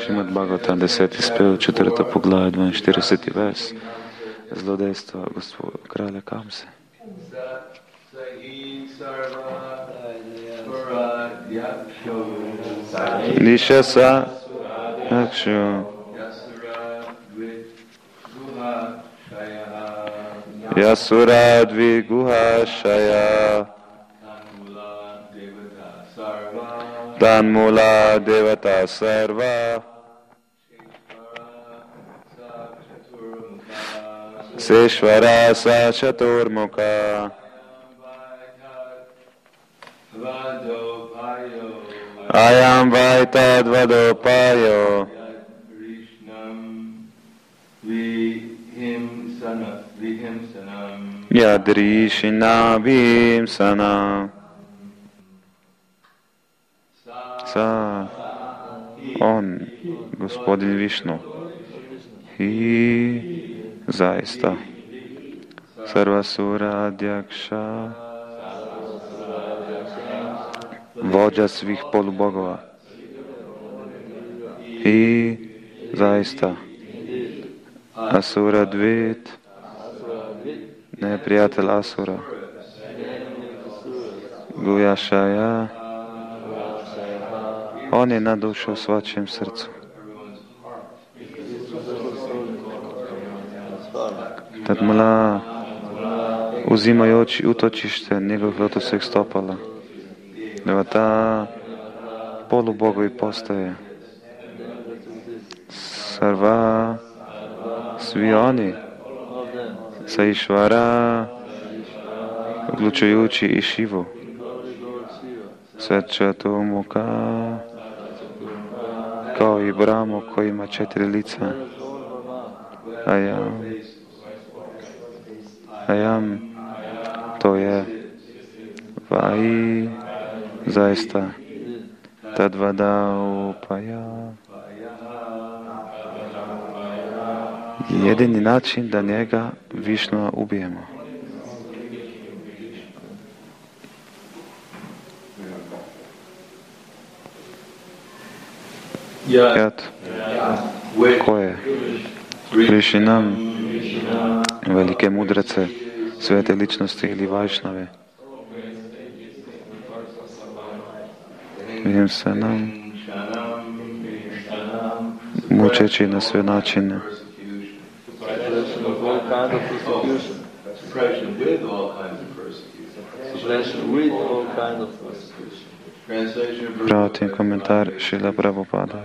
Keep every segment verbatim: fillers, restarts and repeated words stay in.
Šrimad Bhagavatam, deseti spev, četvrto poglavje, dvainštirideseti vers, zlodejstva gospoda kralja Kamse. Nishasa Akshu Yasura Dviguha Shaya Tanmula Devata Sarva Seshvara Sa Chaturmukha Ayam Vaitad Vadopayo Yadrishina Vimsana Sa On, gospodin Višnu, i zaista Sarvasura Adjakša, vođa svih polubogova, i zaista Asura Dvit, neprijatelj Asura, Gujašaja, on je na dušu u svačijem srcu. Tad mla, uzimajući utočište njegovih lotosih stopala, devata polubogovi postoje. Sarva, svi oni, sa Išvara, uključujući i Šivu, Sačaturmuka, kao i Brahmu koji ima četiri lica. Ajam, Ajam, to je Vai, zaista, Tadvada Upaja. Jedini način da njega Višnua ubijemo. Jat, ko je? Rišinam, velike mudrece, svete ličnosti ili Vajšnave. Vidim se nam, mučeći na sve načine. Pratim komentar Šrila Prabhupada.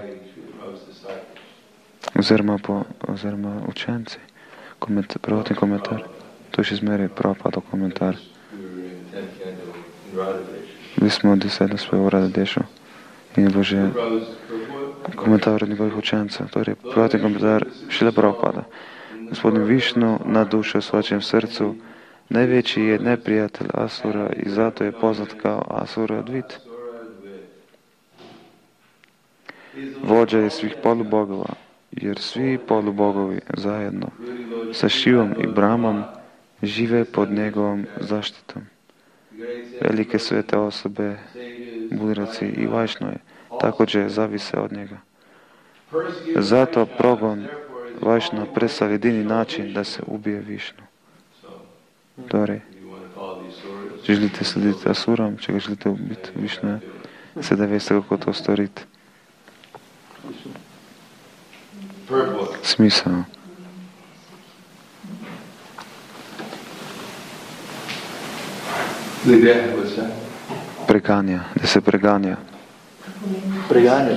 Oziroma, po, oziroma učenci. Komentar, pratim komentar. To še zmeri Prabhupada komentar. Mi smo desetili svoje urade Dešu. In je bilo že komentar od njegovih učencev. Torej, pratim komentar Šrila Prabhupada. Gospodin Višnu na dušu u svačijem srcu, najveći je neprijatelj Asura i zato je poznat kao Asura Dvit. Vođa je svih polubogova, jer svi polubogovi zajedno sa Šivom i Brahmom žive pod njegovom zaštitom. Velike svete osobe, mudreci i Vajšnuje također zavise od njega. Zato progon Vajšnava predstavlja jedini način da se ubije Višnu. Torej, če želite slediti Asuram, če ga želite ubiti Višnuje, sedaj veste, kako to storiti. Smisel. Preganja, da se preganja. Preganja.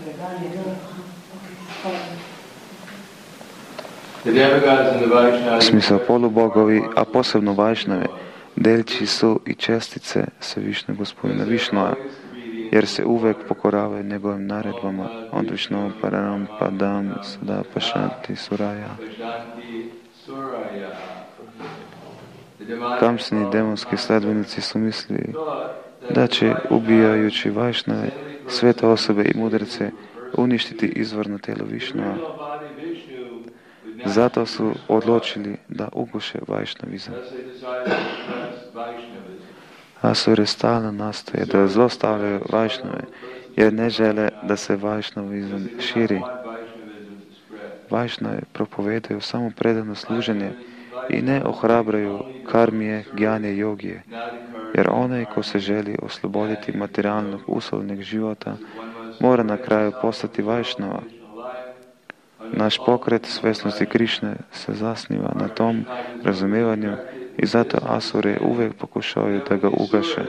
Smisel polubogovi, a posebno Vajšnave, delči su i čestice Svevišnjeg gospodina Višnua, jer se uvek pokoravaju njegovim naredbama od Višnu param padam sada pašanti suraja. Kamsni demonski sledbenici su mislili da će, ubijajući Vajšnave, svete osobe i mudrece, uništiti izvorno tijelo Višnua. Zato su odlučili da uguše Vajšnavizam. Asure stalno nastoje da zlostavljaju Vajšnave, jer ne žele, da se vajšnavizem širi. Vajšnave propovedajo samo predano služenje i ne ohrabraju karmije, gjanje, jogije, jer onaj ko se želi osloboditi materijalnog usolnog života, mora na kraju postati vajšnava. Naš pokret svjesnosti Krišne se zasniva na tom razumijevanju i zato asure uvijek pokušavaju da ga ugaše.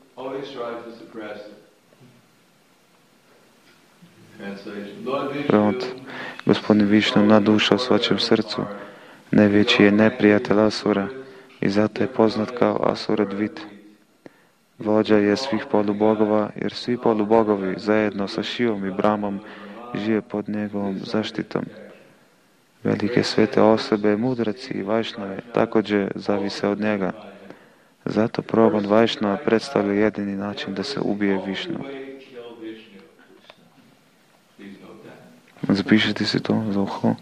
Prevod. Gospodin Višnu na duša u svačem srcu, najveći je neprijatelj asura i zato je poznat kao Asura Dvit. Vođa je svih polubogova, jer svi polubogovi zajedno sa Šivom i Bramom žive pod njegovom zaštitom. Velike svete osobe, mudraci i vajšnave također zavise od njega. Zato progon vajšnava predstavlja jedini način da se ubije Višnu. Zapišite si to za uho.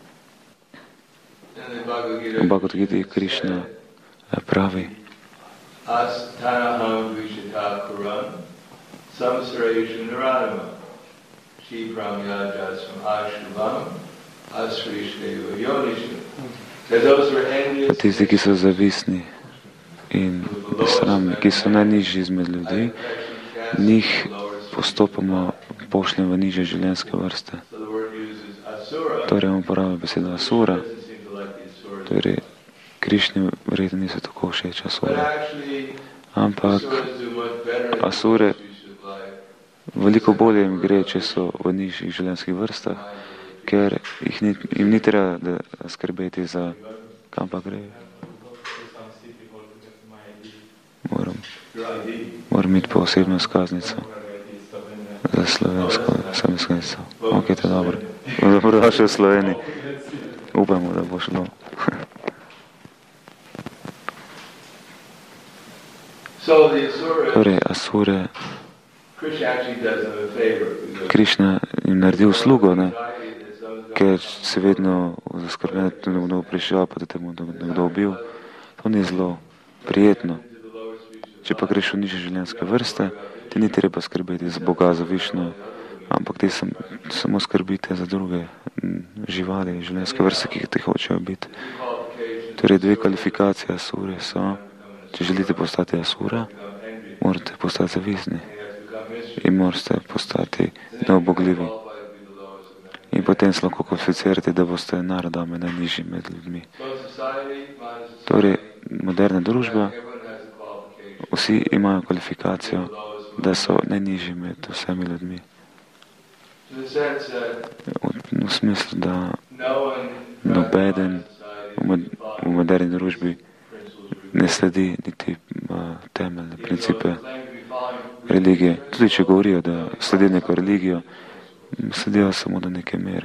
U Bhagavad Gita Krišna pravi: Astanaham vishita kuran samsareshun naradama shibram yajasam ashubam asrishteva yonishu. Tisti, ki so zavisni in sramni, ki so najnižji izmed ljudi, njih postopoma pošljem v nižje življenjske vrste. Torej, on uporablja besedo asura, torej Krišni verjetno niso tako všeč asura. Ampak asure veliko bolje jim gre, če so v nižjih življenjskih vrstah, ker jih ni, jim ni treba da skrbeti za kam pa gre. Moram, moram iti po osebno izkaznico za slovensko osebno izkaznico. Ok, to je dobro. Dobrodošli v Sloveniji. Upamo, da bo šlo. Torej, asure, Krišna jim naredi uslugo, ne? Ker se vedno zaskrbljen, da nekdo prišel, pa da te bo nekdo ubil. To ni zelo prijetno. Če pa greš v nižje življenjske vrste, ti ni treba skrbeti za Boga, za Višnu, ampak ti sam, samo skrbite za druge živali, življenjske vrste, ki ti hočejo biti. Torej, dve kvalifikacije asure so: če želite postati asura, morate postati zavizni in morate postati neobogljivi. In potem se lahko kvalificirate, da boste narodami najnižji med ljudmi. Torej, moderna družba, vsi imajo kvalifikacijo, da so najnižji med vsemi ljudmi. V, v smislu, da nobeden v moderni družbi ne sledi niti uh, temeljne principe religije. Tudi če govorijo, da sledi neko religijo, sledijo samo do neke mere.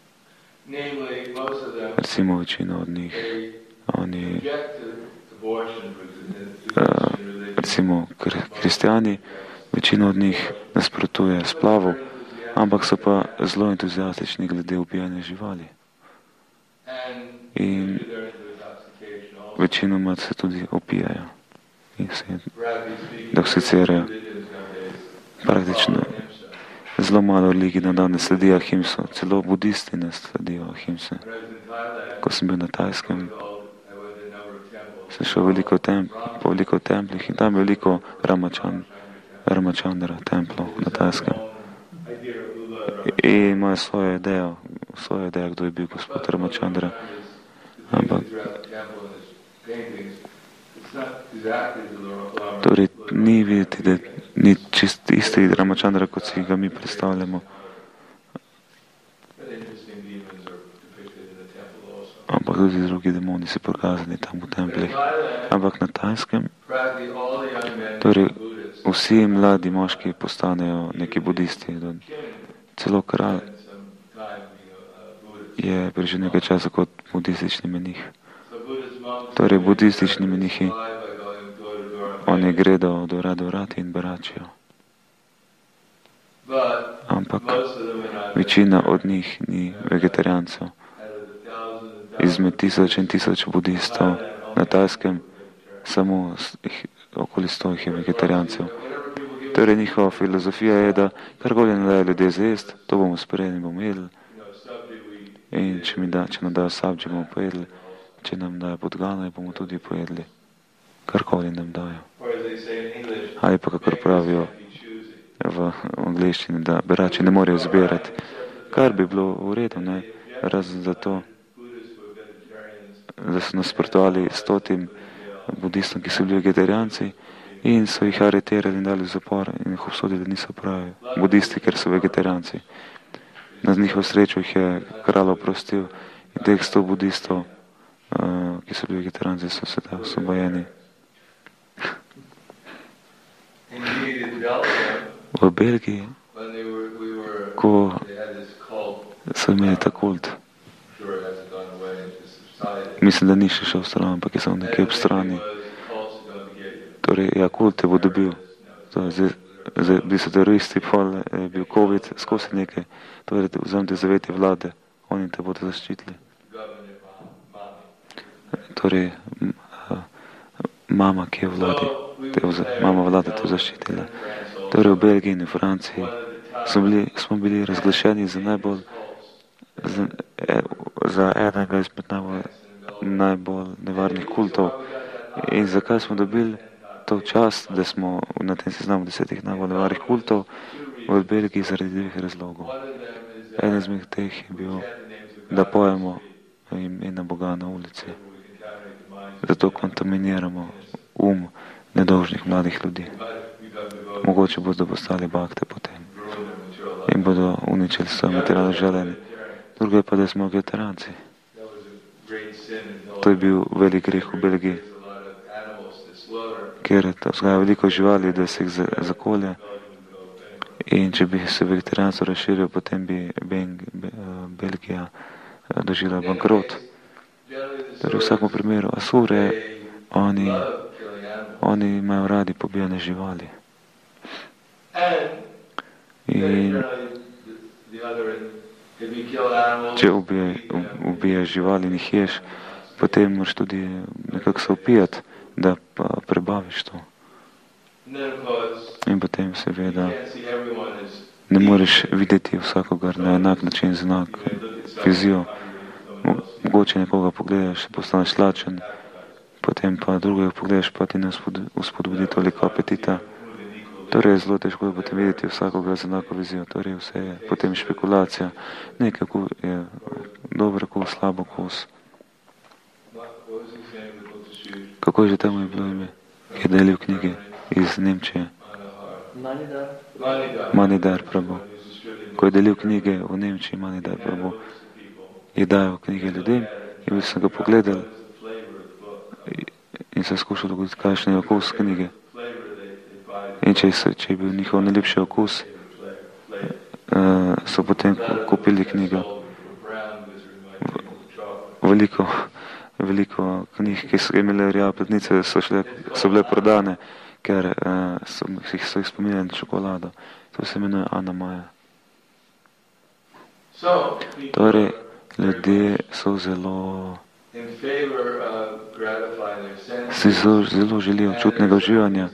Recimo večina od njih, oni, uh, recimo kristijani, večina od njih nasprotuje splavu, ampak so pa zelo entuzijastični glede ubijanja živali. In večinoma se tudi opijajo in se deksicirajo. Praktično zelo malo religij na dan ne sledijo ahimso, celo budisti ne sledijo ahimse. Ko sem bil na Tajskem, sem šel veliko temp, po veliko templih in tam je veliko Ramachan, Ramachandra templov na Tajskem. In imajo svojo idejo, svojo idejo, kdo je bil gospod Ramachandra. Ampak torej ni videti, da ni čist isti Ramachandra, kot si ga mi predstavljamo. Ampak tudi drugi demoni so prikazani tam v templih. Ampak na Tajskem, torej vsi mladi moški postanejo neki budisti. Celo kralj je preživel nekaj časa kot budistični menih. Torej, budistični menihi, oni gredo od urad do urad in beračijo. Ampak večina od njih ni vegetarijancev. Izmed tisoč in tisoč budistov na Tajskem samo okoli sto jih je vegetarijancev. Torej njihova filozofija je, da karkoli ne dajo ljudje zjesti, to bomo sprejeli in bomo jedli. In če, mi da, če nam dajo sabdži, bomo pojedli. Če nam dajo podgane, bomo tudi pojedli. Karkoli nam dajo. Ali pa kakor pravijo v angleščini, da berači ne morejo zbirati. Kar bi bilo v redu, ne? Razen za to, da so nasprotovali stotim budistom, ki so bili vegetarijanci in so jih aretirali in dali v zapor in jih obsodili, da niso pravi budisti, ker so vegetarijanci. Na njihovo srečo jih je kralj oprostil in teh sto budistov, uh, ki so bili vegetarijanci, so sedaj osvobojeni. V Belgiji, ko so imeli ta kult, mislim, da ni še šel v stran, ampak je samo nekaj ob strani. Torej, ja, kult te bo dobil. Zdaj, zdaj bili so teroristi, pol je bil COVID, skozi nekaj. Torej, vzemite zavetje vlade, oni te bodo zaščitili. Torej, mama, ki je v vladi, te vza, mama vlada te zaščitila. Torej, v Belgiji in v Franciji smo bili, smo bili razglašeni za najbolj, za, za enega izmed najbolj, najbolj nevarnih kultov. In zakaj smo dobili to čast, da smo na tem seznamu desetih najbolj nevarnih kultov v Belgiji zaradi dveh razlogov. En izmed teh je bil, da pojemo imena Boga na ulici. Zato kontaminiramo um nedolžnih mladih ljudi. Mogoče bodo postali bakte potem in bodo uničili svoje materialne življenje. Drugo je pa, da smo vegetarijanci. To je bil velik greh v Belgiji, ker vzgaja veliko živali, da se jih zakolje. In če bi se vegetarijanstvo razširil, potem bi Belgija doživela bankrot. Torej, v vsakem primeru Asure, oni, oni imajo radi pobijane živali. In če ubiješ živali in jih ješ, potem moraš tudi nekako se upijati, da pa prebaviš to. In potem seveda ne moreš videti vsakogar na enak način, z enak vizijo. Mogoče nekoga pogledaš, postaneš lačen, potem pa drugega pogledaš, pa ti ne uspodbudi toliko apetita. Torej je zelo težko potem videti vsakoga z enako vizijo. Torej vse je potem špekulacija. Nekaj je dober kos, slabo kos. Kako je že temu je bilo ime, ki je delil knjige iz Nemčije? Manidar Prabhu. Ko je delil knjige v Nemčiji, Manidar Prabhu je dajal knjige ljudem in sem ga pogledal in se skušal dogoditi, kakšen je okus knjige. In če, če je bil njihov najlepši okus, so potem kupili knjigo. Veliko, veliko knjig, ki so imeli rjave platnice, so, šle, so bile prodane, ker so, so jih spominjali na čokolado. To se imenuje Ana Maja. Torej, ljudje so zelo, si zelo, zelo želijo čutnega uživanja.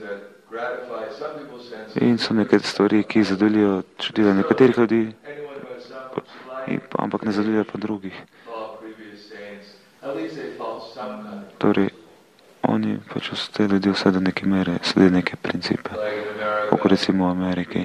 In so neke stvari, ki zadovoljijo čutila nekaterih ljudi, ampak ne zadovoljijo pa drugih. Torej, oni pač so te ljudi vse do neke mere, sledi neke principe. Kako recimo v Ameriki.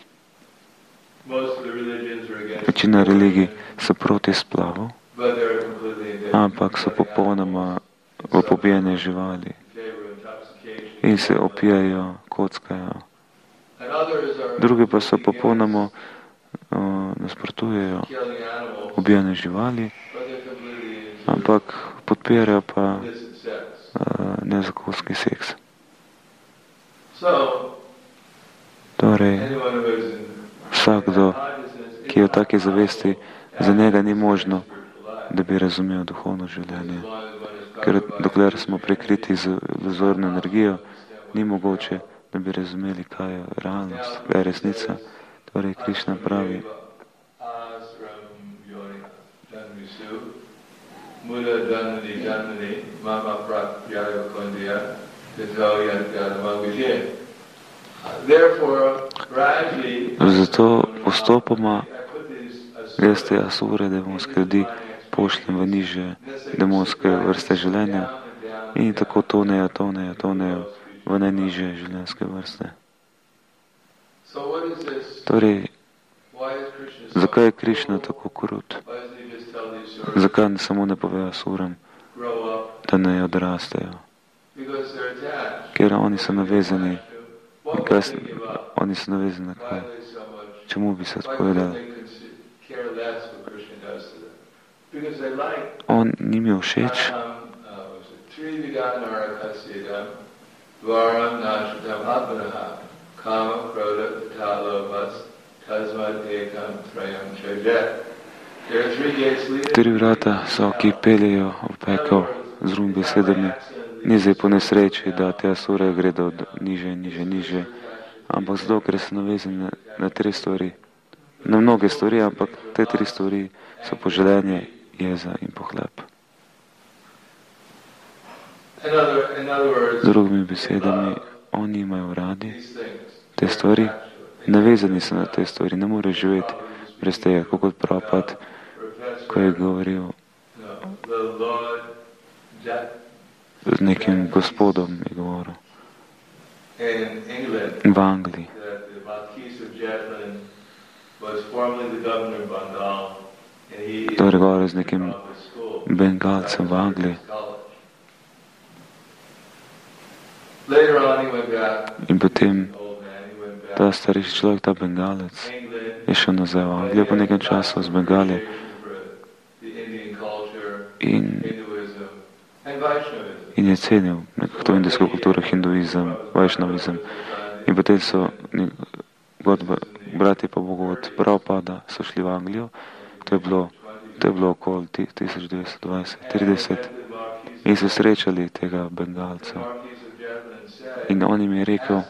Večina religij so proti splavu, ampak so popolnoma v pobijanje živali in se opijajo, kockajo. Drugi pa so popolnoma uh, nasprotujejo ubijanje živali, ampak podpirajo pa uh, nezakonski seks. Torej, vsakdo, ki je v taki zavesti, za njega ni možno, da bi razumel duhovno življenje. Ker dokler smo prekriti z iluzorno energijo, ni mogoče, da bi razumeli, kaj je realnost, kaj je resnica. Torej, Krišna pravi, Zato postopoma jaz te asure, demonske ljudi, pošljem v nižje demonske vrste življenja in tako tonejo, tonejo, tonejo v najnižje življenjske vrste. Torej, zakaj je Krišna tako krut? Zakaj ne samo ne pove asuram, da ne odrastejo? Ker oni so navezani, kaj, oni so navezani na kaj? Čemu bi se odpovedali? On njim je všeč, Tri vrata so, ki peljejo v pekel, z drugimi besedami, ni zdaj po nesreči, da te asure gredo niže, niže, niže, ampak zato, ker so navezani na, na tri stvari. Na mnoge stvari, ampak te tri stvari so poželenje, jeza in pohlep. Z drugimi besedami, oni imajo radi te stvari, navezani so na te stvari, ne morejo živeti brez tega, kot Prabhupada, ko je govoril z nekim gospodom, je govoril v Angliji. Torej govoril z nekim Bengalcem v Angliji. In potem ta starejši človek, ta Bengalec, je šel nazaj v Anglijo po nekem času z Bengalije in, in je cenil nekako to indijsko kulturo, hinduizem, vajšnavizem. In potem so bratje pa Bogu od Prabhupada so šli v Anglijo, to je bilo, to je bilo okoli tisoč devetsto dvajset trideset in so srečali tega Bengalca. In on jim je rekel,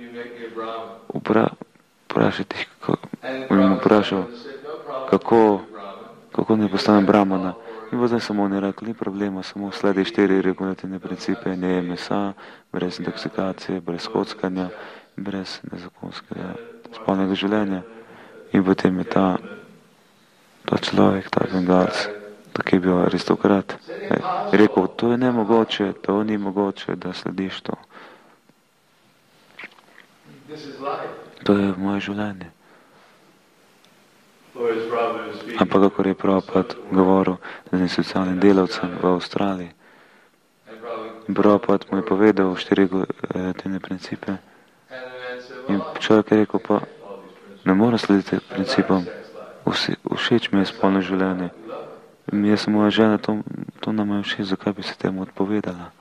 vprašati jih, on jim vprašal, kako, kako ne postane brahmana. In potem samo oni rekli, ni problema, samo sledi štiri regulativne principe, ne je mesa, brez intoksikacije, brez kockanja, brez nezakonskega spolnega življenja. In potem je ta, ta človek, ta Bengalc, ki je bil aristokrat, je rekel, to je nemogoče, to ni mogoče, da slediš to. To je moje življenje. Ampak kako je Prabhupada govoril z socialnim delavcem v Avstraliji, Prabhupada mu je povedal štiri regulativne principe in človek je rekel, pa ne mora slediti principom, všeč mi je spolno življenje, jaz sem moja žena, to, to nam je všeč, zakaj bi se temu odpovedala.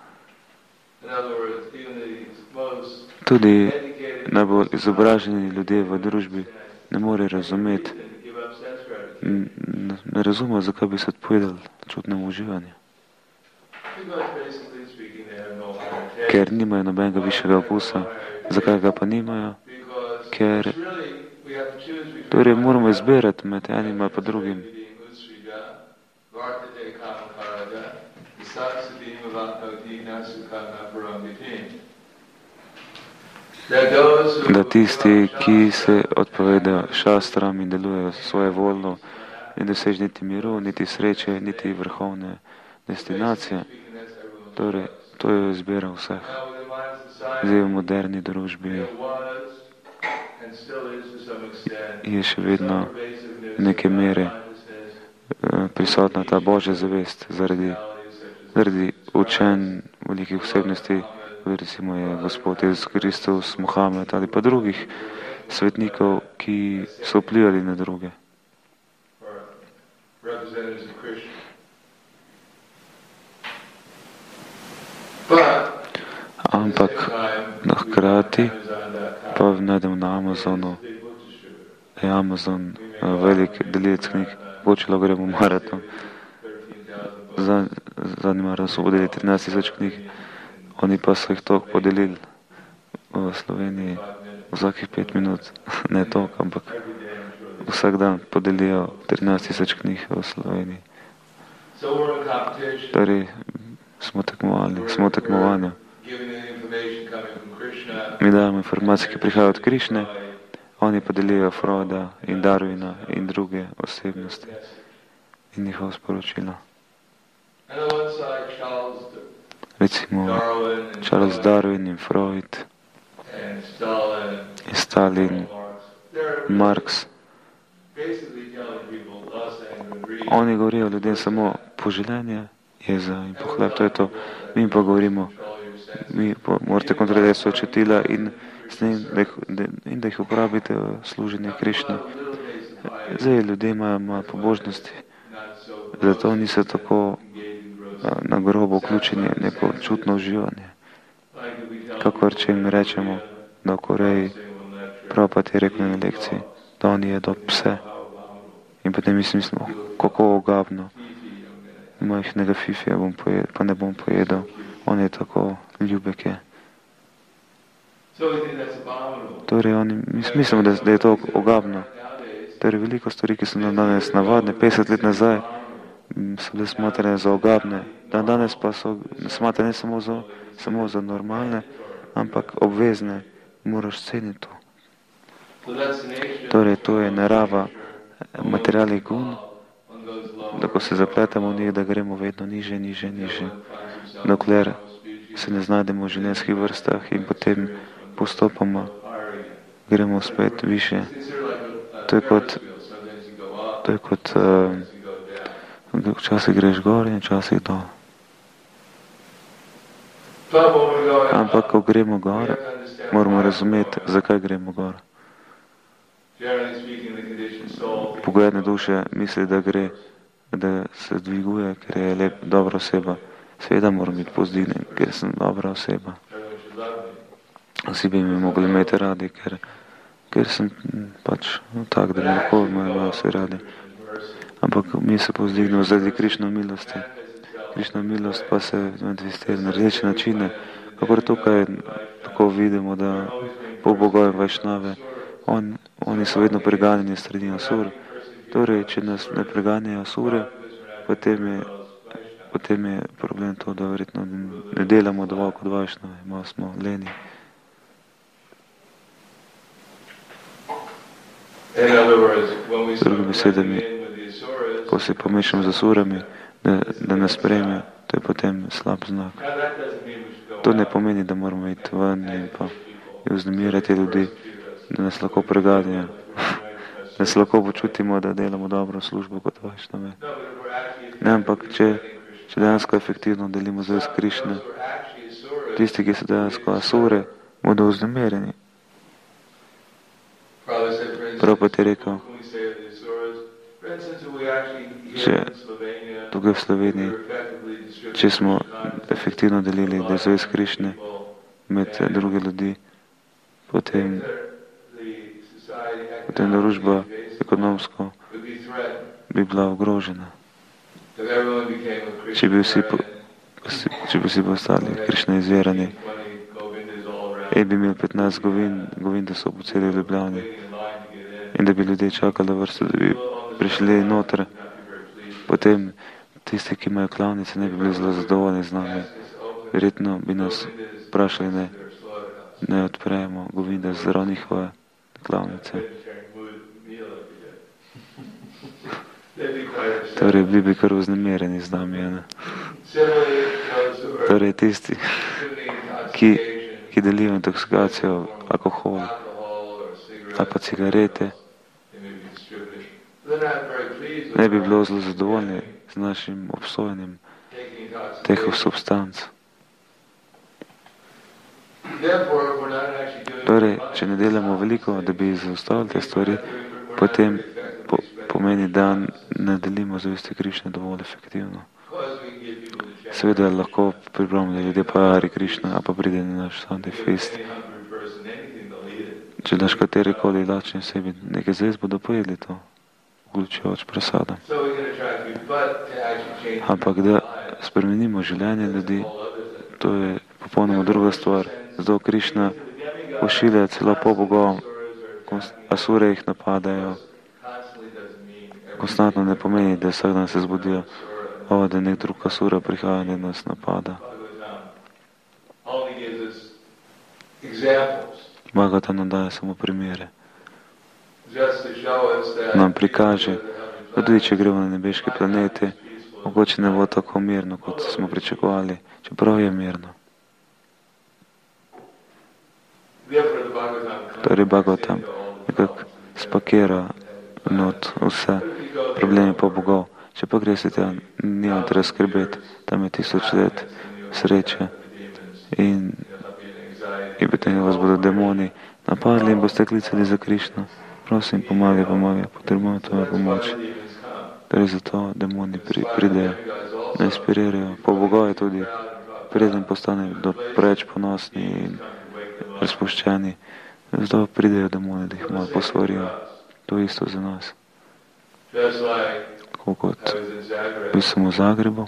Tudi najbolj izobraženi ljudje v družbi ne more razumeti, ne razumejo, zakaj bi se odpovedali čutnemu uživanju. Ker nimajo nobenega višjega okusa. Zakaj ga pa nimajo? Ker torej moramo izbirati med enim ali pa drugim. Da tisti, ki se odpovedajo šastram in delujejo svoje voljno, ne doseže niti miru, niti sreče, niti vrhovne destinacije. Torej, to je izbira vseh. Zdaj v moderni družbi je še vedno neke mere prisotna ta Božja zavest zaradi, zaradi učenj velikih osebnosti, recimo je Gospod Jezus Kristus, Mohamed ali pa drugih svetnikov, ki so vplivali na druge. Ampak hkrati pa najdemo na Amazonu, je Amazon velik delilec knjig, počelo gremo maraton. Zadnji maraton so podelili trinajst tisoč knjig, oni pa so jih toliko podelili v Sloveniji vsakih pet minut, ne toliko, ampak vsak dan podelijo trinajst tisoč knjig v Sloveniji. Torej, smo tekmovali, smo tekmovanja. Mi dajemo informacije, ki prihajajo od Krišne, oni podelijo Freuda in Darwina in druge osebnosti in njihova sporočila. Recimo Charles Darwin in Freud in Stalin, Marx. Oni govorijo ljudem samo poželjenje, jeza in pohleb, to je to. Mi pa govorimo, mi pa morate kontrolirati svoje čutila in, njim, da, jih, da, in da jih uporabite v služenje Krišne. Zdaj ljudje imajo malo pobožnosti, zato niso tako na grobo vključeni neko čutno uživanje. Kakor če jim rečemo, da v Koreji Prabhupada je rekel na lekciji, da oni jedo pse. In potem mislim, kako ogabno. Majhnega fifija bom pojedel, pa ne bom pojedel. On je tako ljubek je. Torej, oni, mislimo, da, da je to ogabno. Torej, veliko stvari, ki so nam danes navadne, petdeset let nazaj, so bile smatrane za ogabne. Dan danes pa so smatrane samo za, samo za normalne, ampak obvezne. Moraš ceniti to. Torej, to je narava materialnih gun, da ko se zapletamo v njih, da gremo vedno niže, niže, niže, dokler se ne znajdemo v življenjskih vrstah in potem postopoma gremo spet više. To je kot, to je kot uh, včasih greš gor in včasih dol. Ampak, ko gremo gor, moramo razumeti, zakaj gremo gor. Pogledne duše misli, da gre, da se dviguje, ker je lep, dobra oseba. Seveda moram biti povzdignjen, ker sem dobra oseba. Vsi bi me mogli imeti radi, ker, ker sem pač tak, da me lahko imajo vsi radi. Ampak mi se povzdignemo zaradi Krišne milosti. Krišna milost pa se manifestira na različne načine. Kakor tukaj tako vidimo, da po bogovi Vajšnave, on, oni so vedno preganjeni strani asur. Torej, če nas ne preganjajo asure, potem je, potem je problem to, da verjetno ne delamo dovolj kot Vajšnave, malo smo leni. Z drugimi besedami, ko se pomešamo z asurami, da, da nas sprejme, to je potem slab znak. To ne pomeni, da moramo iti ven in pa vznemirjati ljudi, da nas lahko preganjajo, da se lahko počutimo, da delamo dobro službo kot Vajšnave. Ne, ampak če, če dejansko efektivno delimo zvez Krišne, tisti, ki so dejansko asure, bodo vznemirjeni. Prabhupada je rekel, če tukaj v Sloveniji, če smo efektivno delili zvez Krišne med druge ljudi, potem, potem družba ekonomsko bi bila ogrožena. Če bi vsi, po, če bi vsi postali Krišne izverani in bi imeli petnajst govin, govin, da so po celi Ljubljani in da bi ljudje čakali vrsto, da bi prišli noter, potem tisti, ki imajo klavnice, ne bi bili zelo zadovoljni z nami. Verjetno bi nas vprašali, ne, ne odprejemo govinda zelo njihove klavnice. Torej, bili bi kar vznemirjeni z nami. Ne? Torej, tisti, ki, ki delijo intoksikacijo, alkohol, ali pa cigarete, ne bi bilo zelo zadovoljni z našim obsojenjem teh substanc. Torej, če ne delamo veliko, da bi zaustavili te stvari, potem po, pomeni, da ne delimo zavesti Krišne dovolj efektivno. Seveda lahko pripravimo, da ljudje pa Hari Krišna, a pa pride na naš Sunday Fest. Če daš katerikoli lačni sebi nekaj zvez, bodo pojedli to, vključujoč prasada. Ampak da spremenimo življenje ljudi, to je popolnoma druga stvar. Zato Krišna pošilja celo po bogom, asure jih napadajo. Konstantno ne pomeni, da vsak dan se zbudijo, o, da nek drug asura prihaja in nas napada. Bhagavatam nam daje samo primere. Nam prikaže, da tudi če gremo na nebeške planete, mogoče ne bo tako mirno, kot smo pričakovali, čeprav je mirno. Torej Bhagavatam nekako spakira not vse probleme pa bogov. Če pa greste tja, nimate razskrbeti, tam je tisoč let sreče in, in potem vas bodo demoni napadli in boste klicali za Krišno. Prosim, pomagaj, pomagaj, potrebujem tvojo pomoč. Torej zato demoni pri, pridejo, ne inspirirajo. Po bogove tudi, preden postane do preveč ponosni in razpuščeni, zato pridejo demoni, da jih malo posvarijo. To je isto za nas. Tako kot bil sem v Zagrebu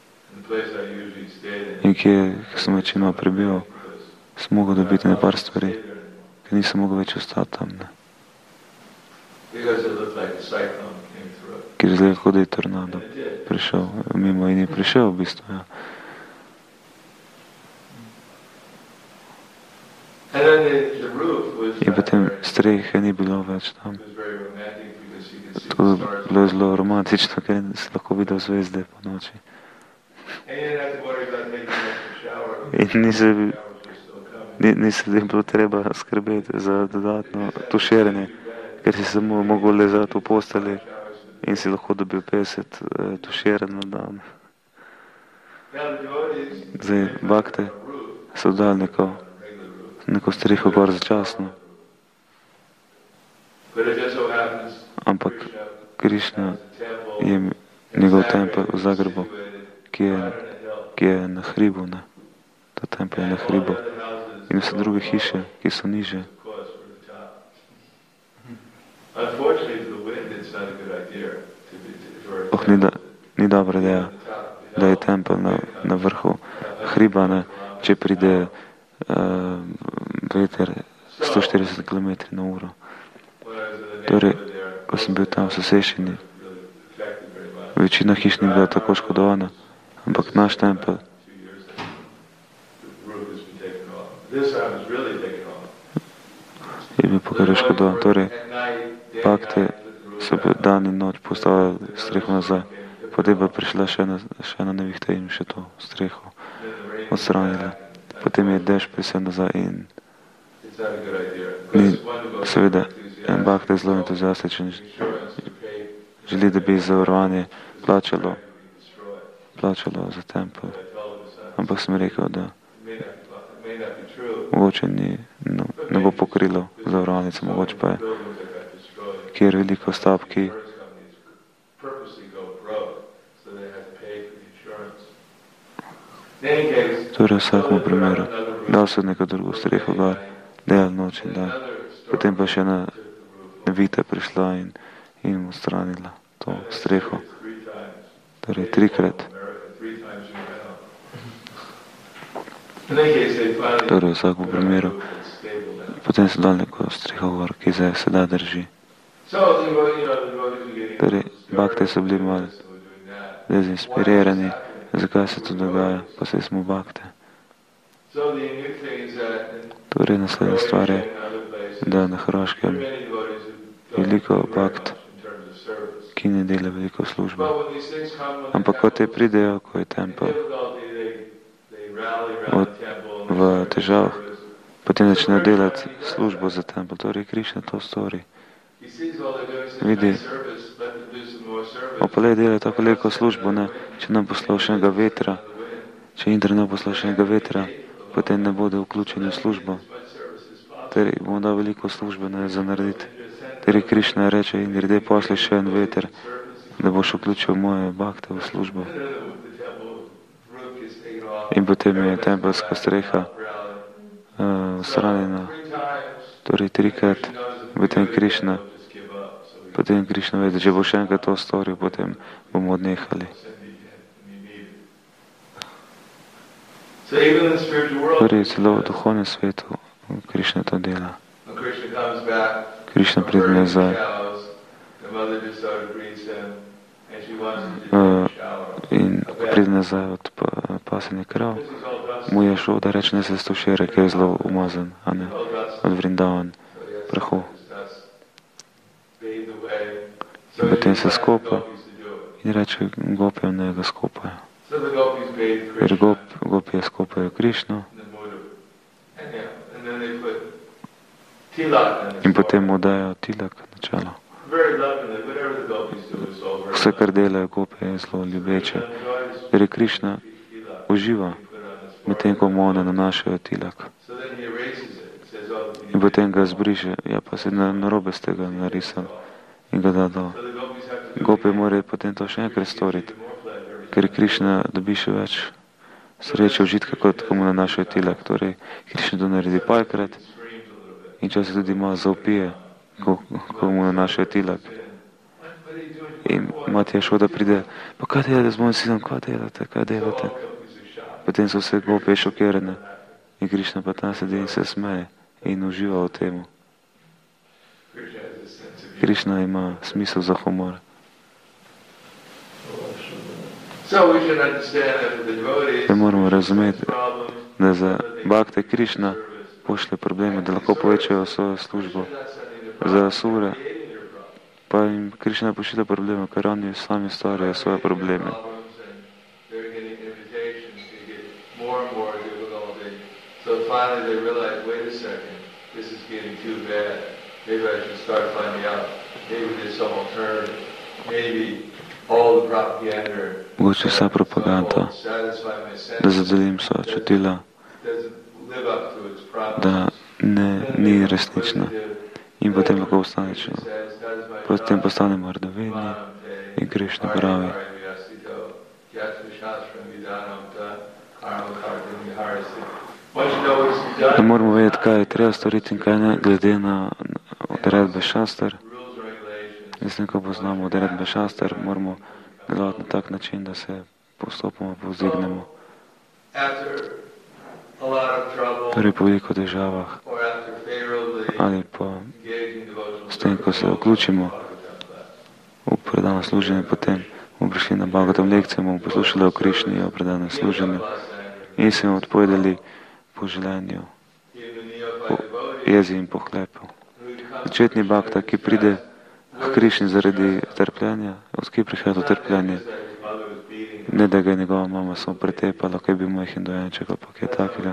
in kje sem večino prebival, sem mogel dobiti na par stvari, ker nisem mogel več ostati tam. Ne. Ker izgleda, kot da je tornado prišel mimo in je prišel v bistvu. Ja. In potem strehe ni bilo več tam. To je bilo zelo romantično, ker si lahko videl zvezde po noči. In ni se, ni, ni se bilo treba skrbeti za dodatno tuširanje, ker si samo mogel lezati v posteli in si lahko dobil petdeset eh, tuširen na dan. Zdaj, bakte so dali neko, neko streho gor začasno. Ampak Krišna je njegov tempel v Zagrebu, ki je, ki je na hribu, ne. Ta tempel je na hribu. In vse druge hiše, ki so niže. Oh, ni, da, ni dobra ideja, da je tempel na, na vrhu hriba, ne, če pride uh, veter sto štirideset kilometrov na uro. Torej, ko sem bil tam v soseščini, večina hiš ni bila tako škodovana, ampak naš tempel je bil pokaj škodovan. Torej, bakte so dan in noč postavili streho nazaj, potem pa prišla še ena, še ena nevihta in še to streho odstranila. Potem je dež prišel nazaj in ni, seveda, en bakte je zelo entuziastičen, želi, da bi zavarovanje plačalo, plačalo za tempel. Ampak sem rekel, da mogoče ni, no, ne bo pokrilo zavarovalnice, mogoče pa je, kjer veliko stavb, ki torej v vsakem primeru dal se neko drugo streho gor, delal noč in dan. Potem pa še ena nevihta prišla in, in odstranila to streho. Torej trikrat. Torej v vsakem primeru. Potem so dal neko streho gor, ki se sedaj drži. Torej, bakte so bili malo dezinspirirani, zakaj se to dogaja, pa se smo bakte. Torej, naslednja stvar je, da na Hrvaškem veliko bakt, ki ne dela veliko službe. Ampak ko te pridejo, ko je tempel od, v težavah, potem začnejo delati službo za tempel. Torej, Krišna to stori. Vidi, opalej dela tako veliko službo, ne? Če nam poslal še enega vetra, če Indra nam poslal še enega vetra, potem ne bodo vključeni v službo. Torej, bomo dal veliko službe, ne, za narediti. Torej, Krišna reče, Indra, daj pošli še en veter, da boš vključil moje bakte v službo. In potem je tempelska streha uh, odstranjena, torej trikrat, potem Krišna, potem Krišna ve, da če bo še enkrat to storil, potem bomo odnehali. Torej, celo v duhovnem svetu Krišna to dela. Krišna pride nazaj uh, in pride nazaj od pasenja krav mu je šlo, da reče, ne se sto šere, ki je zelo umazan, a ne, od Vrindavan, prahu. In potem se skopa in reče, gopje ne ga skopajo. Ker gop, gopje skopajo Krišno in potem mu dajo tilak na čelo. Vse, kar delajo gopje, je zelo ljubeče, ker je Krišna uživa, medtem ko mu one nanašajo tilak. In potem ga zbriše, ja pa se narobe ste ga narisali in ga da dol. Gopje morajo potem to še enkrat storiti, ker Krišna dobi še več sreče užitka, kot ko mu nanašajo tilak. Torej, Krišna to naredi parkrat in čas se tudi malo zaupije, ko, ko mu nanašajo tilak. In mati je šel, da pride, pa kaj delate z mojim sinom, kaj delate, kaj delate? Potem so vse gopje šokirane in Krišna pa tam sedi in se smeje in uživa v temu. Krišna ima smisel za humor. Mi moramo razumeti, da za bhakte Krišna pošlje probleme, da lahko povečajo svojo službo. Za asure pa jim Krišna pošilja probleme, ker oni sami stvarjajo svoje probleme. Mogoče vsa propaganda, da zadovoljim svoja čutila, da ne, ni resnična in potem lahko ostane čelo. Potem postanemo radovedni in Krišna pravi, da moramo vedeti, kaj je treba storiti in kaj ne, glede na odredbe šastar. Mislim, ko poznamo odredbe šastar, moramo delovati na tak način, da se postopoma povzdignemo. Torej po veliko težavah ali pa s tem, ko se vključimo v predano služenje, potem bomo prišli na Bhagavatam lekcijo, bomo poslušali o Krišni, o predanem služenju in se bomo odpovedali po želenju, po jezi in pohlepu. Začetni bhakta, ki pride k Krišni zaradi trpljenja, od kje prihaja to trpljenje? Ne, da ga je njegova mama samo pretepala, kaj bi mojih dojenček, pa kaj takega.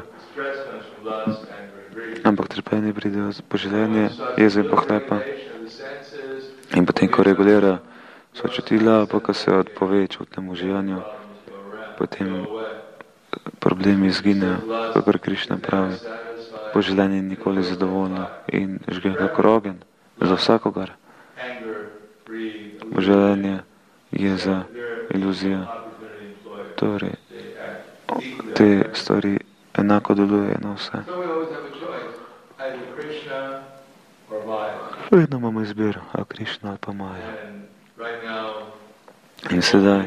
Ampak trpljenje pride od poželjenja, jeze in pohlepa. In potem, ko regulira svoje čutila, pa ko se odpove čutnemu uživanju, potem problemi izginejo, kakor Krišna pravi. Poželjenje je nikoli zadovoljno in žge kakor ogenj za vsakogar. Poželjenje je za iluzijo. Torej, te stvari enako delujejo na vse. Vedno imamo izbiro, a Krišna ali pa Maja. In sedaj,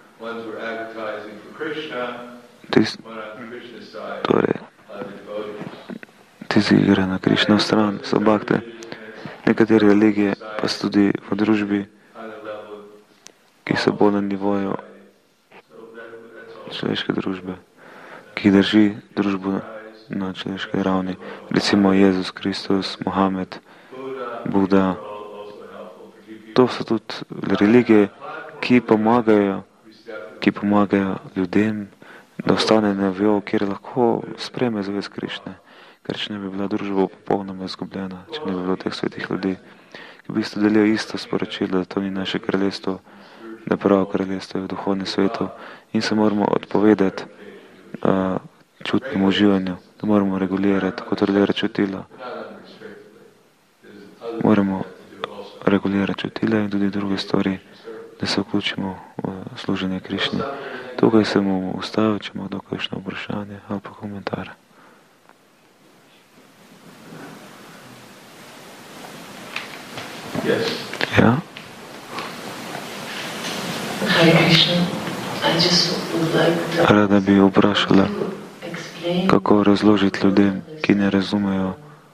tist, torej, tisti, ki gre na Krišno stran, so bhakte. Nekatere religije pa so tudi v družbi, ki so bolj na nivoju človeške družbe, ki drži družbo na človeški ravni. Recimo Jezus Kristus, Mohamed, Buda. To so tudi religije, ki pomagajo, ki pomagajo ljudem, da ostane na nivoju, kjer lahko sprejme zavest Krišne. Ker če ne bi bila družba popolnoma izgubljena, če ne bi bilo teh svetih ljudi, ki v bistvu delijo isto sporočilo, da to ni naše kraljestvo, da pravo kraljestvo je v duhovnem svetu in se moramo odpovedati uh, čutnemu uživanju, da moramo regulirati, kot regulira čutila. Moramo regulirati čutila in tudi druge stvari, da se vključimo v služenje Krišni. Tukaj se bomo ustavili, če ima kdo kakšno vprašanje ali pa komentar. Yes. Ja? Rada bi vprašala, kako razložiti ljudem, ki ne razumejo,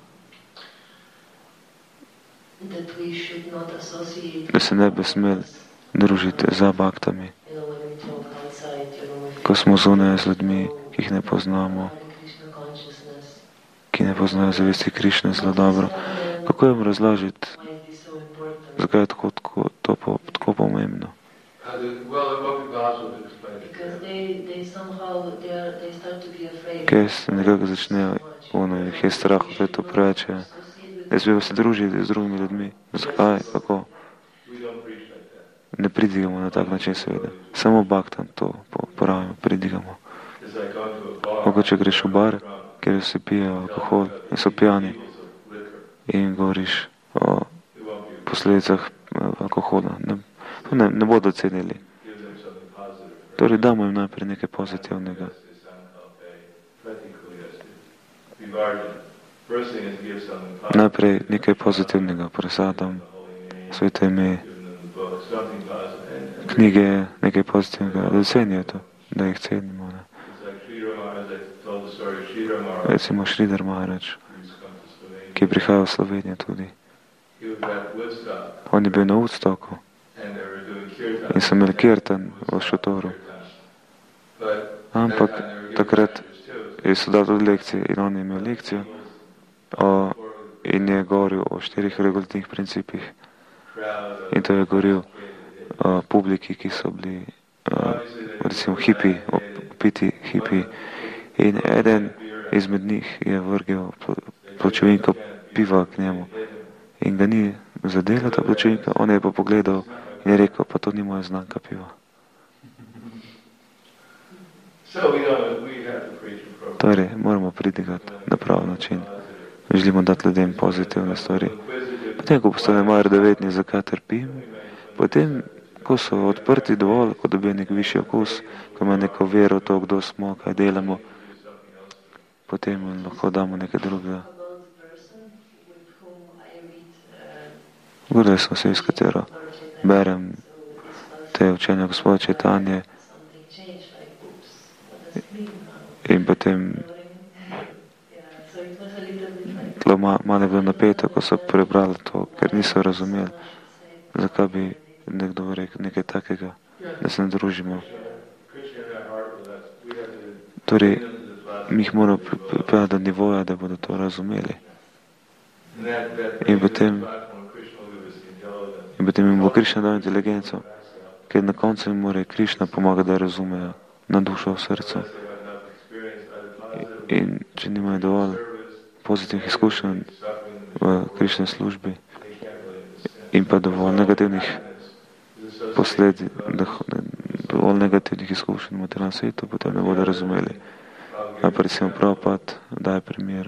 da se ne bi smeli družiti za bhaktami. Ko smo zunaj z ljudmi ki jih ne poznamo, ki ne poznajo zavesti Krišne zelo dobro. Kako jim razložiti, zakaj je tako, tako, to po, tako pomembno? Kaj se nekako začnejo, ono, jih je strah, da je to preveče. Ne smejo se družiti z drugimi ljudmi. Zakaj? Kako? Ne pridigamo na tak način, seveda. Samo baktan to poravimo, pridigamo. Kako če greš v bar, kjer se pije alkohol in so pijani in govoriš o posledicah alkohola. Ne, ne, ne bodo cenili. Torej damo jim najprej nekaj pozitivnega. Najprej nekaj pozitivnega, presadam, svete ime, knjige, nekaj pozitivnega, da cenijo to, da jih cenimo. Ne. Recimo Šridhar Maharaj, ki je prihajal v Slovenijo tudi. On je bil na Woodstocku in so imeli kirtan v šotoru. Ampak takrat so dali tudi lekcije in on je imel lekcijo o, in je govoril o štirih regulativnih principih. In to je govoril o publiki, ki so bili o, recimo hipi, opiti hipi. In eden izmed njih je vrgel pločevinko piva k njemu. In ga ni zadela ta pločevinka, on je pa pogledal in je rekel, pa to ni moja znamka piva. Torej, moramo pridigati na prav način. Želimo dati ljudem pozitivne stvari. Potem, ko postane malo radovedni, zakaj trpim, potem, ko so odprti dovolj, ko dobijo nek višji okus, ko ima neko vero v to, kdo smo, kaj delamo, potem lahko damo nekaj drugega. Gledali smo se, s katero berem te učenja Gospoda Čajtanje in potem tlo malo je bilo napeto, ko so prebrali to, ker niso razumeli, zakaj bi nekdo rekel nekaj takega, da se ne družimo. Torej, mi jih moramo pripeljati do nivoja, da bodo to razumeli. In potem in potem jim bo Krišna dal inteligenco, ker na koncu jim mora Krišna pomagati, da razumejo na dušo v srcu. In če nimajo dovolj pozitivnih izkušenj v Krišne službi in pa dovolj negativnih posledic, dovolj negativnih izkušenj v materialnem svetu, potem ne bodo razumeli. Ali pa recimo Prabhupada daje primer.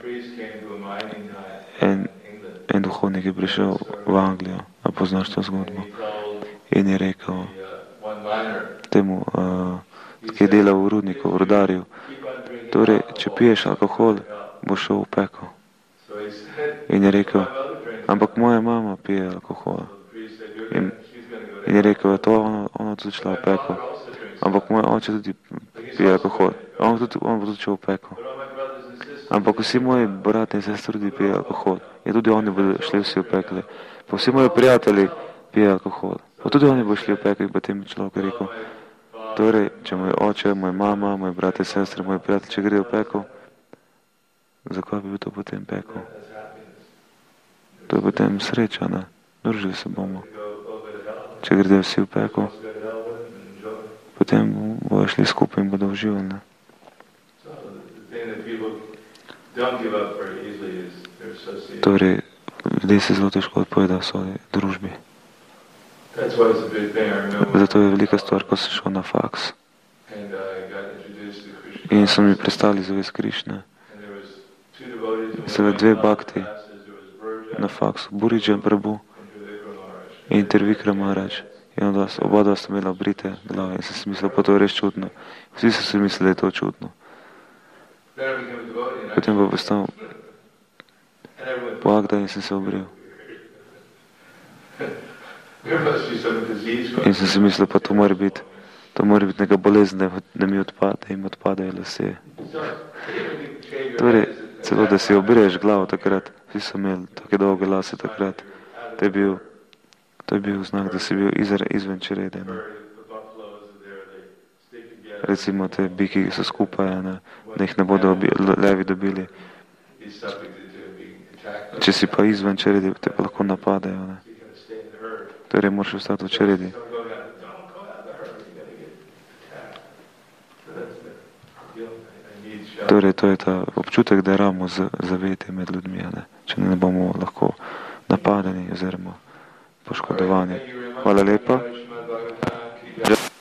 En, en duhovnik je prišel v Anglijo, a poznaš to zgodbo, in je rekel temu, uh, ki je delal v rudniku, v rudarju, torej, če piješ alkohol, boš šel v peko. In je rekel, ampak moja mama pije alkohol. In, in je rekel, to ona, ona tudi šla v peko. Ampak moj oče tudi pije alkohol. On, tudi, on bo tudi šel v peko. Ampak vsi moji brati in sestri tudi pije alkohol. In tudi oni bodo šli vsi v pekle. Pa vsi moji prijatelji pije alkohol. Pa tudi oni bodo šli v pekle in potem človek rekel, torej, če moj oče, moj mama, moj brat in sestre, moj prijatelj, če gre v peko, zakaj bi bil to potem peko? To je potem sreča, ne? Družili se bomo. Če gredo vsi v peko, potem bodo šli skupaj in bodo uživali, ne? Torej, ljudje se zelo težko odpovedajo v svoji družbi. Zato je velika stvar, ko sem šel na faks. In so mi prestali zavest Krišne. Seveda dve bhakti na faksu, Burijan Prabhu in Trivikram Maharaj. In oba dva sta imela obrite glave in sem si mislil, pa to je res čudno. Vsi so si mislili, da je to čudno. Potem pa postal Bhagda in sem se obril. In sem si mislil, pa to mora biti, to mora biti neka bolezen, da, da mi odpade, da jim odpadajo lasje. Torej, celo da si obriješ glavo takrat, vsi so imeli take dolge lase takrat, to je bil, to je bil znak, da si bil izven črede. Ne? recimo te biki, ki so skupaj, ne, da jih ne bodo obi, levi dobili. Če si pa izven čredi, te pa lahko napadejo. Ne. Torej moraš ostati v čredi. Torej, to je ta občutek, da je ravno zaveti med ljudmi, ne? Če ne bomo lahko napadeni oziroma poškodovani. Hvala lepa.